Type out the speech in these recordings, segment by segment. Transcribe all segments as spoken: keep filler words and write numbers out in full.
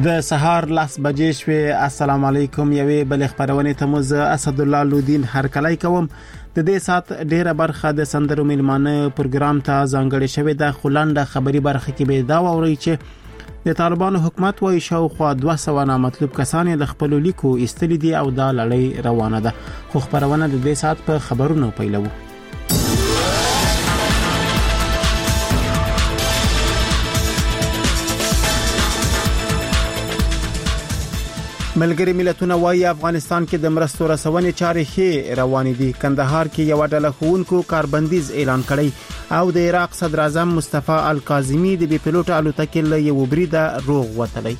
د سهار لاس بجې شوې. السلام علیکم. یوې بل خبرونه ته مو اسد الله لودین هرکلی کوم. د دې سات ډیره برخه د سندرو میلمانه پروګرام ته ځانګړې شوې ده. خلانده خبري برخه کې به دا ووري چې د طالبانو حکومت وايي شاوخوا دوه سوه نامطلوب کسان د خپل لیکو ایستلې دي او دا لړۍ روانه ده. خو خبرونه د دې سات په خبرونو پیلوو. ملګری ملتونه وايي افغانستان کې د مرستو رسونې چارې ښې روانې دي. کندهار کې یو ډله ښوونکو کاربندیز اعلان کړی او د عراق صدر اعظم مصطفی الکاظمی د بي پيلوټ الوتکې له یو بریده روغ وتلی.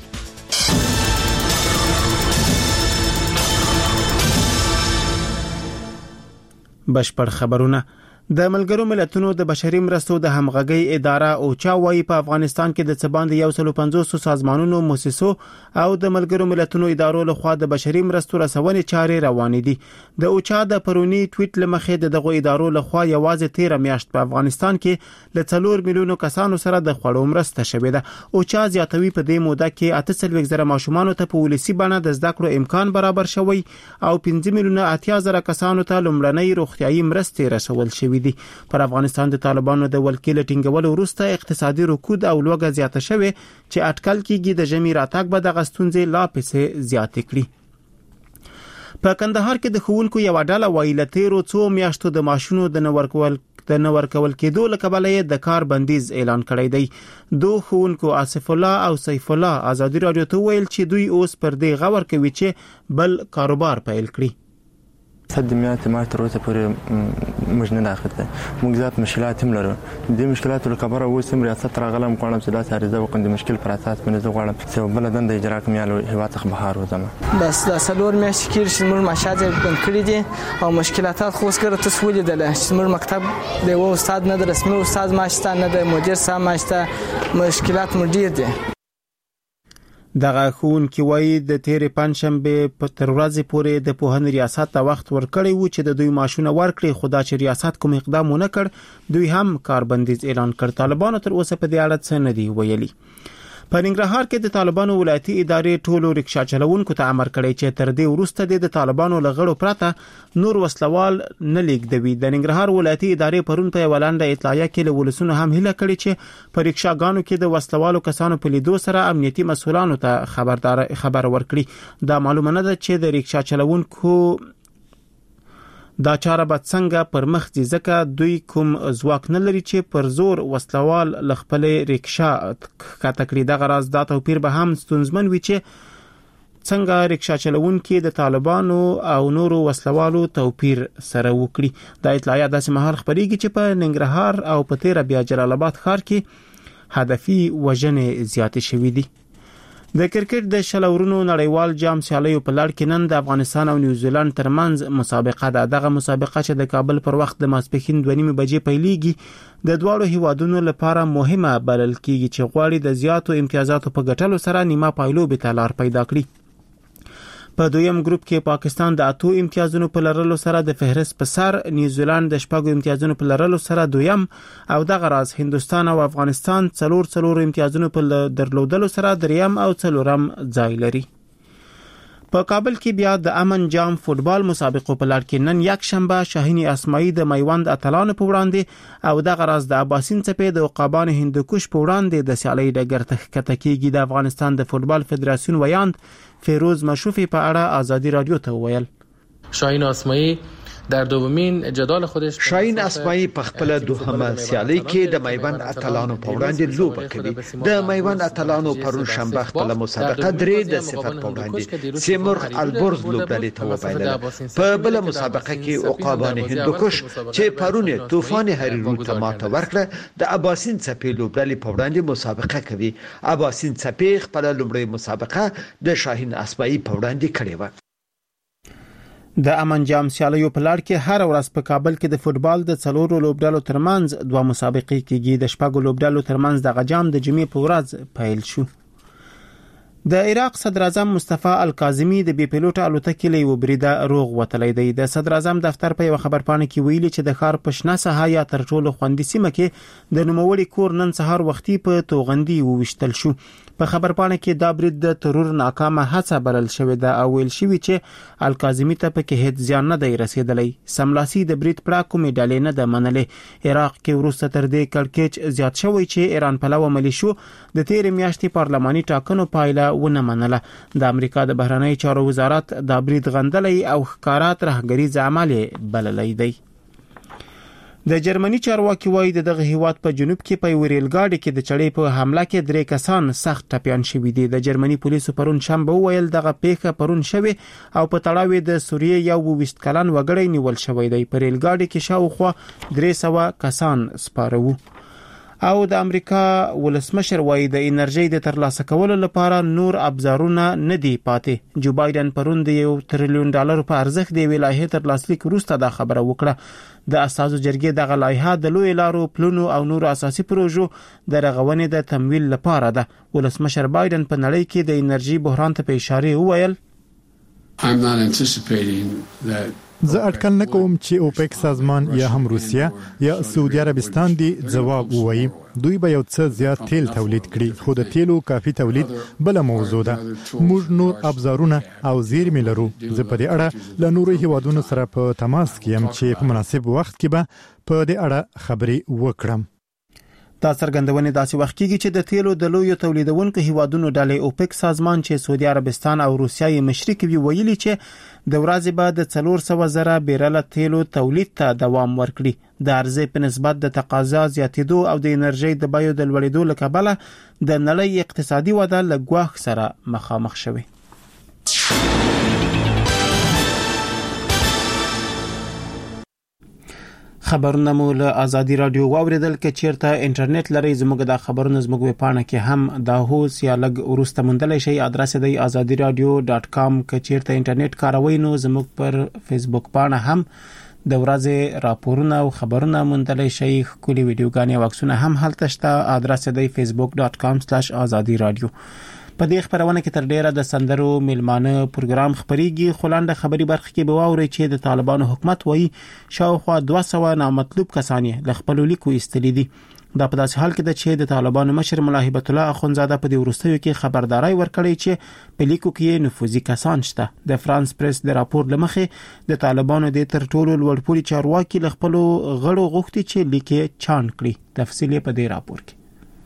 بشپړ خبرونه. د ملګرو ملتونو د بشري مرستو د همغږي اداره او چا وايي په افغانستان کې د څباند یو سل پنځوس سازمانونو مؤسسو او د ملګرو ملتونو ادارو لخوا د بشري مرستو رسونې چارې روانې دي. د اوچا د پرونی ټویټ لمخې دغه ادارو لخوا یوازې تیر میاشت په افغانستان کې له څلور میلیونو کسانو سره د خوړو مرسته شوې ده. اوچا زیاتوي په دې موده کې اته سلوي زره ماشومان ته په ولسی باندې د زده کړو امکان برابر شوی او پنځه میلیونه اتیا زره کسانو ته لومړنۍ روغتيایي مرستې رسول شوې دي. پر افغانستان د طالبانو د ولکې ټینګولو وروسته اقتصادي رکود او لوګه زیاته شوه چې اټکل کېږي د جمی راتګ به د غستونځې لا پسې زیات کړي. په کندهار کې د ښوونکو یو ډله وایي تیرو څو میاشتو د ماشونو د نورکول د نورکول کېدو لکبلې د کار بندیز اعلان کړی دی. دوه ښوونکو آصف الله او سیف الله ازادي رادیو ته ویل چې دوی اوس پر دې غور کوي چې بل کاروبار پیل کړي. خدمات ما تر اوسه پورې موږ نه اخته موږ ذات مشکلات هم لرو. د مشکلاتو لپاره اوس هم ریاست راغلم کوم چې دا ساريزه وکړم د مشکل پر اساس باندې زه غواړم چې بل دند اجرا کوم یالو هوا څخه بهار وځم. بس دا سلور میاشتې کې چې موږ مشاهده بند کړی دي او مشکلات خو سره تسویل دي چې موږ مکتب دی او استاد نه رسمي استاد ماشته نه د مدیر سم ماشته مشکلات مدیر دي. دغه خون کې وایي د تیرې پنځشنبه په تر ورځې پورې د پوهنې ریاست ته وخت ورکړی و چې د دوی ماشونه ورکړي. خدا چې ریاست کوم اقدام ونه کړ دوی هم کاربندیز اعلان کړ. طالبانو تر اوسه په دې اړه څه نه دی ویلي. په ننګرهار کې د طالبانو ولایتي ادارې ټولو رکشا چلوونکو ته امر کړی چې تر دې وروسته د طالبانو لغړو پرته نور وسلوال نه لیکدوي. د ننګرهار ولایتي ادارې پرون په ولانده اطلاعیه کې له ولسونو هم هله کړی چې په رکشاګانو کې د وسلوالو کسانو په لیدو سره امنیتي مسؤلانو ته خبردار خبر ورکړي. دا معلومه نه ده چې د رکشا چلوونکو دا چاره به څنګه پر مخ ځي ځکه دوی کوم ځواک نه لري چې پر زور وسلوال لخپلې رکشا کاتکړي. دغه راز دا توپیر به هم ستونزمن وي چې څنګه رکشا چلوونکي د طالبانو او نورو وسلوالو توپیر سره وکړي. دا اطلاعات داسې مهال خبريږي چې په ننګرهار او په تیر بیا جلال آباد ښار کې هدفي وژنې زیاتې شوې دي. د کرکټ د شلورونو نړیوال جام سیالیو په لړ کې نن د افغانستان او نیوزیلند ترمنځ مسابقه ده. دغه مسابقه چې د کابل پر وخت د ماسپښین دوه نیمې بجې پیلېږي د دواړو هیوادونو لپاره مهمه بلل کېږي چې غواړي د زیاتو امتیازاتو په ګټلو سره نیمه پایلوبې ته لار پیدا کړي. په دویم ګروپ کې پاکستان د اتو امتیازونو په لرلو سره د فهرست په سر، نیوزیلند د شپږو امتیازونو په لرلو سره دویم او دغه راز هندستان او افغانستان څلور څلور امتیازونو په درلودلو سره دریم او څلورم ځای لري. په کابل کې بیا د امن جام فوتبال مسابقو په لړ کې نن یک شنبه شاهین اسماعیل د میوند اتلانو په وړاندې او دغه راز د اباسین څپې د عقابان هندوکش په وړاندې د سیالۍ ډګر ته ښکته کېږي. د افغانستان د فوتبال فدراسیون ویاند فیروز مشوفی په اړه آزادی رادیو ته ویل. شاهین اسماعیل در دومین جدال خودش شاهین اسماعیل په خپل دوهمه سیالي کې د میوند اتلانو په وړاندې لوبه کوي. د میوند اتلانو پرون شنبه خپل مسابقه درې د صفر په وړاندې سیمرغ البرز لوبډلې ته وبایلله. په بل مسابقه کې عقابان هندوکش چې پرون طوفان هریرود ته ماته ورکړه د اباسین څپې لوبډلې په وړاندې مسابقه کوي. اباسین څپې خپل لومړی مسابقه د شاهین اسماعیل په وړاندې کړې و. د امن جام سیالیو په لړ کې هر ورځ په کابل کې د فوتبال د څلورو لوبډلو ترمنځ دوه مسابقې کېږي. د شپږو لوبډلو ترمنځ د غجام د جمعې په ورځ پیل شو. د عراق صدر اعظم مصطفی الکاظمی د بي پیلوټ الوتکې له وبریده روغ وتلی دی. د صدر اعظم دفتر په یو خبرپاڼه کې ویلي چې د ښار په شنه ساحه یا تر ټولو خوندي سیمه کې د نوموړي کور نن سهار وختي په توغندي وویشتل شو. په خبرپاڼه کې دا برید د ترور ناکامه هڅه بلل شوې ده او ویل شوی چې الکاظمی ته پکې هیڅ ځان نه دی رسیدلی. سملاسي د برید پړه کومې ډلې نه ده منلې. عراق کې وروسته تر دې کړکېچ زیات شوی چې ایران پلوه ملیشو د تېرې میاشتې پارلماني ټاکنو پایله ونه منله. د امریکا د بهرنی چارو وزارت دا برید غندلی او ښکارا ترهګریز عمل بللی دی. د جرمني چارواکي وایي د دغه هیواد په جنوب کې په ویریل ګاډي کې د چړې په حمله کې درې کسان سخت ټپيان شوي دي. د جرمني پولیسو پرون شنبه ویل دغه پیښه پرون شوه او په تړاو د سوریې یو ویشت کلن وګړی نیول شوی دی. په ریل ګاډي کې شاوخوا درې سوه کسان سپاره وو. او د امریکا ولسمشر وایي د انرژي د ترلاسه کولو لپاره نور ابزارونه نه دی پاتې. جو بایدن پرون د یو تریلیون ډالر په ارزښت د ویلایت ترلاسلیک وروسته دا خبره وکړه. د اساسو جرګې دغه لایحه د لوی لارو پلونو او نور اساسي پروژو د رغونې د تمویل لپاره ده. ولسمشر بایدن په نړۍ کې د انرژي بحران ته په اشاره وویل زه اټکل نه کوم چې اوپک سازمان یا هم روسیا یا سعودي عربستان دی ځواب ووایي. دوی به یو څه زیات تیل تولید کړي خو د تیلو کافي تولید بل موضوع ده. موږ نور ابزارونه او زیرمې لرو. زه په دې اړه له نورو هیوادونو سره په تماس کې یم چې په مناسب وخت کې به په دې اړه خبرې وکړم. دا څرګندونه داسې وخت کېږي چې د تیلو د لویو تولیدونکو هیوادونو ډلې اوپک سازمان چې سعودي عربستان او روسیا یې مشرک وي ویلي چې د ورځې بعد د څلور سوه زره بیرل تیلو تولید ته دوام ورکړي. د عرضې په نسبت د تقاضا زیاتېدو او د انرژي د بیو د لوړېدو له کبله د نړۍ اقتصادي وده له ګواښ سره مخامخ شوه. خبرونه مو له ازادي رادیو واوریدل. کې چیرته انټرنیټ لري زموږ د خبرونو زموږ په پاڼه کې هم دا هوس یا لګ ورسته مندلای شي. ادرس دی azadi radio dot com. کې چیرته انټرنیټ کاروي نو زموږ پر فیسبوک پاڼه هم د ورځې راپورونه او خبرونه مندلای شي. خولي ویډیوګانې او عکسونه هم هلته شته. ادرس دی facebook dot com slash azadi radio. په دې خبرونه کې تر ډیره د سندرو میلمانه پروګرام خبريږي. خلانده خبري برخه کې به واوري چې د طالبانو حکومت وایي شاوخوا دوه سوه نامطلوب کسان له خپل لیکو ایستلي دي. دا په داسې حال کې ده چې د طالبانو مشر ملا هیبت الله اخونزاده په دې وروستیو کې خبرداري ورکړې چې په لیکو کې نفوذي کسان شته. د فرانس پریس د راپور لمخې د طالبانو د تر ټولو لوړپوړي چارواکي له خپل غړو غوښتي چې لیکي چاڼ کړي. تفصیل په دې راپور کې.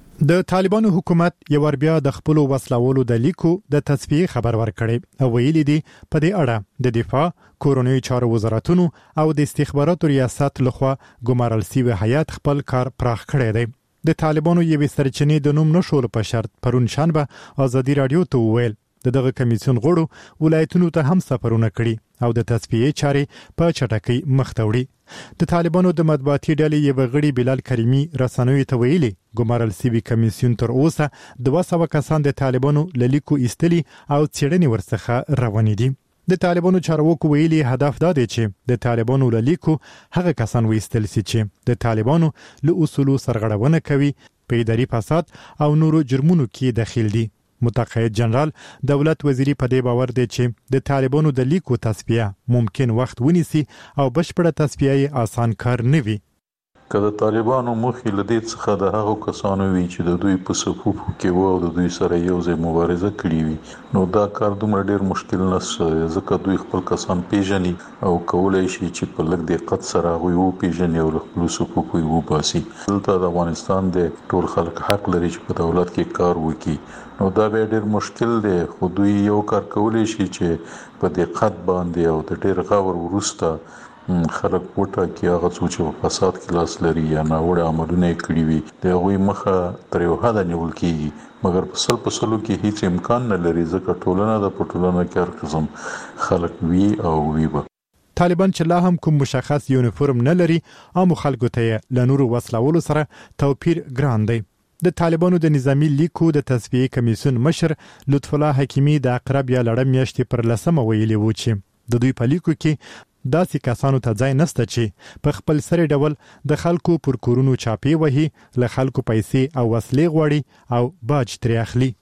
د طالبانو حکومت یو ور بیا د خپل وسلوالو د لیکو د تصفیه خبر ورکړي او ویلي دي په دې اړه د دفاع کورونی چارو وزارتونو او د استخباراتو ریاست لخوا ګمارل شوی هیئت خپل کار پراخ کړی دی. د طالبانو یوې سرچینې د نوم نشول په شرط پرون شنبه ازادي رادیو ته ویل د دغه کمیسیون غړو ولایتونو ته هم سفرونه کړي او د تصفیه چارې په چټکۍ مخ ته وړي. د طالبانو د مطبوعاتي ډلې یو غړي بلال کریمي رسنوي ته ویلي ګمارل شوی کمیسیون تر اوسه دوه سوه کسان د طالبانو لیکو ایستلي او څېړنې ورڅخه روانې دي. د طالبانو چارواکو ویلي هدف دا دی چې د طالبانو لیکو هغه کسان وایستل شي چې د طالبانو له اصولو سرغړونه کوي، په اداري فساد او نورو جرمونو کې داخل دي. متقاعد جنرال دولت وزیری په دې باور دی چې د طالبانو د لیکو تصفیه ممکن وخت ونیسي او بشپړه تصفیه آسان کار نه وي. که د طالبانو مخې له دې څخه د هغو کسانو وي چې د دوی په صفوفو کې وو او د دوی سره یو ځای مبارزه کړې وي نو دا کار دومره ډیر مشکل نشته، ځکه دوی خپل کسان پیژني او کولای شي چې په لږ دقت سره هغوی وپیژني او له خپلو صفوفو یې وباسي. دلته د افغانستان د ټول خلک حق لري چې په دولت کې کار وکړي، نو دا به ډیر مشکل دی، خو دوی یو کار کولی شي چې په دقت باندې او د ډیر غور وروسته خلک وټاکي هغه څوک چې په فساد کې لاس لري یا ناوړه عملونه یې کړي وي د هغوی مخه تر یو حده نیول کېږي، مګر په سل په سلو کې هیڅ امکان نه لري ځکه ټولنه د په ټولنه کې هر قسم خلک وي او وي به. طالبان چې لا هم کوم مشخص یونیفورم نه لري عامو خلکو ته له نورو وسلوالو سره توپیر ګران دی. د طالبانو د نظامی لیکو د تصفیه کمیسیون مشر لطف الله حکیمی د اقرب یا لړم میاشتې پر لسمه ویلي وو چې د دوی په لیکو کې داسې کسانو ته ځای نشته چې په خپل سری ډول د خلکو پر کورونو چاپی وهي، له خلکو پیسې او وسلې غواړي او باج ترې اخلي.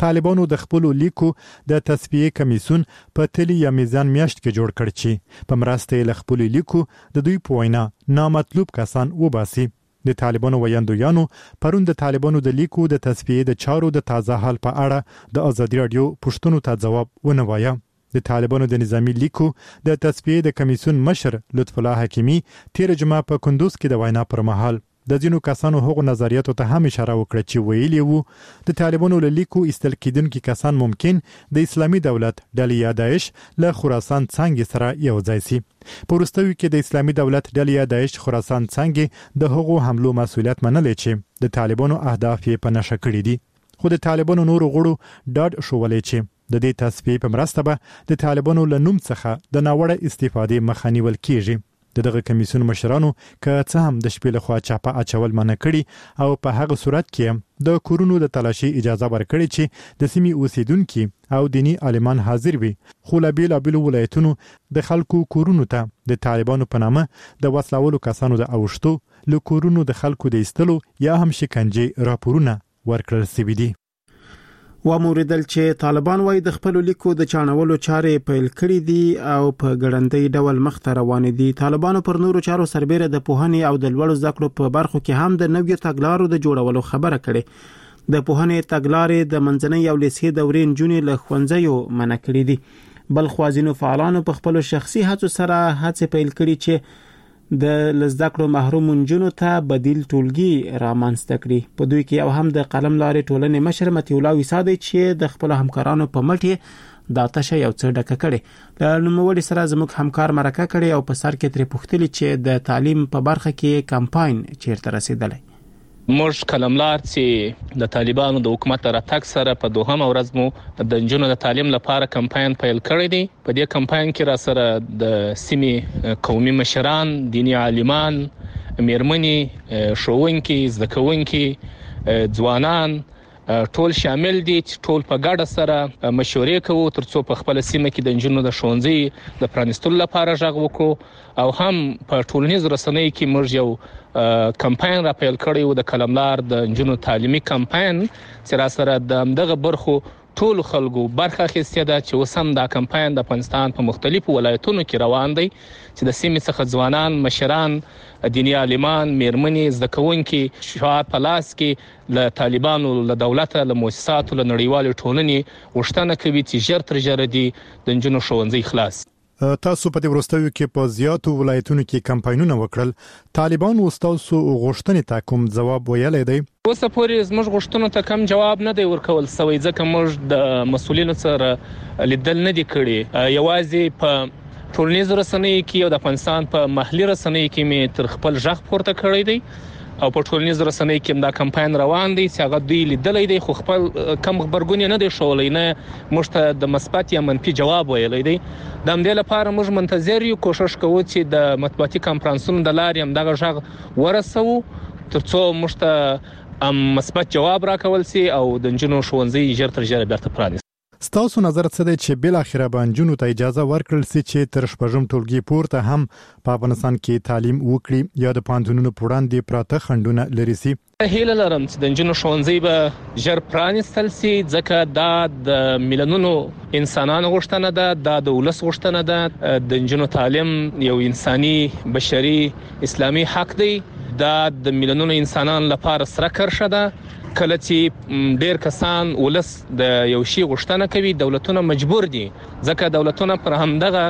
طالبانو د خپل لیکو د تصفیه کمیسیون په تلی یا میزان میاشت کې جوړ کړ چې په مرسته له خپل لیکو د دوی په وینا نامطلوب کسان وباسي. د طالبانو ویاندویانو پرون د طالبانو د لیکو د تصفیه د چارو د تازه حال په اړه د ازادي رادیو پوښتنو ته ځواب ونه وایه. د طالبانو د نظامی لیکو د تصفیه د کمیسیون مشر لطف الله حکیمی تیر جمعه په کندوز کې د وینا پر مهال د ځینو کسانو هغو نظریاتو ته هم اشاره وکړه چې ویلي وو د طالبانو له لیکو ایستل کېدونکي کسان ممکن د اسلامي دولت ډلې یا داعش له خراسان څنګه سره یو ځای شي. په وروستیو کې د اسلامي دولت ډلې یا داعش خراسان څنګه د هغو حملو مسؤلیت منلی چې د طالبانو اهداف یې په نښه کړي دي. خو د طالبانو نورو غړو ډاډ شولې چې د دې تصفیه په مرسته به د طالبانو له نوم څخه د ناوړه استفادې مخه نیول کیږي. د دغه کمیسیون مشرانو که څه هم د شپې لخوا چاپه اچول منع کړي او په هغه صورت کې د کورونو د تلاشي اجازه ورکړي چې د سیمې اوسیدونکي او دینی عالمان حاضر وي، خو له بیلابیلو ولایتونو د خلکو کورونو ته د طالبانو په نامه د وسلوالو کسانو د اوښتو له کورونو د خلکو د ایستلو یا هم شکنجې راپورونه ورکړل شوي دي. وموریدل چې طالبان وايي د خپل لیکو د چانولو چارې پیل کړې دي او په ګړندۍ ډول مخ ته روان دي. طالبانو پر نورو چارو سربېره د پوهنې او د لوړو زده کړو په برخو کې هم د نویو تګلارو د جوړولو خبره کړې. د پوهنې تګلارې د منځنۍ او لیسې دورې نجونې له ښوونځیو منع کړې دي. بل خوازینو فعالانو په خپل شخصي هڅو سره هڅې پیل کړې چې د لزدکړو محروم نجونو ته بدیل ټولګي رامنځته کړي. په دوی کې یو هم د قلم لارې ټولنې مشر متي الله وسادي چې د خپل همکارانو په مټ دا تشه یو څه ډکه کړي. د نوموړي سره زموږ همکار مرکه کړي او په سر کې ترې پوښتنه چې د تعلیم په برخه کې کمپاین چیرته رسیدلی. موږ کلملار چې د طالبانو د حکومت راتګ سره په دوهم ورځ مو د نجونو د تعلیم لپاره کمپاین پیل کړی دی. په دې کمپاین کې را سره د سیمې قومي مشران، دینی عالمان، میرمنې، ښوونکي، زده کوونکي، ځوانان ټول شامل دي چې ټول په ګډه سره مشورې کوو ترڅو په خپل سیمه کې د نجونو د ښوونځي د پرانیستلو لپاره غږ وکړو او هم په ټولنیز رسنۍ کې موږ یو کمپاین را پیل کړی و د کلملار د نجونو تعلیمي کمپاین چې را سره د دغه برخو ټول خلکو برخه اخیستې ده چې اوس هم دا کمپاین د افغانستان په مختلفو ولایتونو کې روان دی چې د سیمې څخه ځوانان، مشران، دینی عالمان، میرمنې، زده کوونکي شعار په لاس کې له طالبانو، له دولت، له مؤسساتو، له نړیوالې ټولنې غوښتنه کوي چې ژر تر ژره دي د نجونو ښوونځي خلاص. تاسو په دې وروستیو کې په زیاتو ولایتونو کې کمپاینونه وکړل. طالبانو تاسو غوښتنې ته کوم ځواب ویلی دی؟ اوس پورې زموږ غوښتنو ته کوم جواب نه دی ورکول شوی ځکه موږ د مسؤلینو سره لیدل نه دي کړي. یوازې په ټولنیز رسنۍ کې او د افغانستان په محلي رسنۍ کې مې تر خپل ژغ پورته کړی دی او په ټولنیز رسنۍ کې دا کمپاین روان دی چې هغه دوی لیدلی دی خو خپل کم خبرګون نه دی ښولی، نه موږ ته د مثبت یا منفي جواب ویلی دی. د همدې لپاره موږ منتظر یو، کوشش کوو چې د مطبوعاتي کنفرانسونو د لارې هم دغه غږ ورسوو ترڅو موږ ته مثبت جواب راکول شي او د نجونو ښوونځي ژر تر ژره بیرته پرانیستي. ستاسو نظر څه دی چې بل اخره به نجونو ته اجازه ورکړل شي چې تر شپږم ټولګي پورته هم په افغانستان کې تعلیم وکړي یا د پوهنتونونو په وړاندې پراته خنډونه لري شي؟ هیله لرم چې د نجونو ښوونځي به ژر پرانیستل شي ځکه دا د میلیونونو انسانانو غوښتنه ده، دا د ولس غوښتنه ده. د نجونو تعلیم یو انساني، بشري، اسلامي حق دی. دا د میلیونونو انسانانو لپاره سره کرښه ده. کله چې ډیر کسان ولس د یو شی غوښتنه کوي دولتونه مجبور دي ځکه دولتونه پر همدغه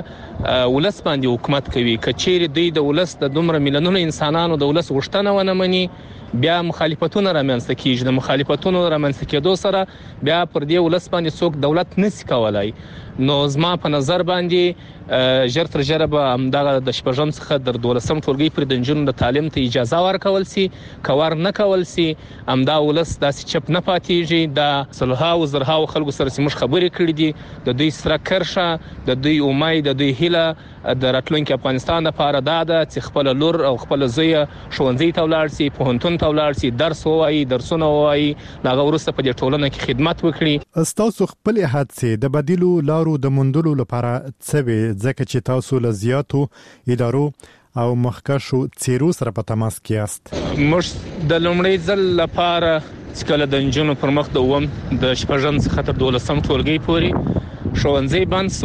ولس باندې حکومت کوي. کچېری دوی د ولس د دومره میلیونونو انسانانو د ولس غوښتنه ونه مني بیا مخالفتونه رامنځته کیږي. د مخالفتونو رامنځته کېدو سره بیا پر دې ولس باندې څوک دولت نشي کولای. نو زما په نظر باندې ژر تر ژره به همدغه د شپږم څخه تر دولسم ټولګي پورې د نجونو د تعلیم ته اجازه ورکول شي. که ور نه کول شي همدا ولس داسې چپ نه پاتېږي. د سلهاو زرهاو خلکو سره چې موږ خبرې کړې دي د دوی سره کرښه، د دوی امید، د دوی هیله د راتلونکي افغانستان لپاره دا ده چې خپل لور او خپل زوی ښوونځي ته ولاړ شي، پوهنتون ته ولاړ شي، درس ووایي، درسونه ووایي، هغه وروسته په دې ټولنه کې خدمت وکړي. ستاسو خپل هڅې د بدیلو لارو د موندلو لپاره څه وي ځکه چې تاسو له زیاتو ادارو او مخکښو څیرو سره په تماس کې یاست؟ موږ د لومړي ځل لپاره چې کله د انجونو پر مخ د ووم د شپږم څخه تر دولسم ټولګي پورې ښوونځي بند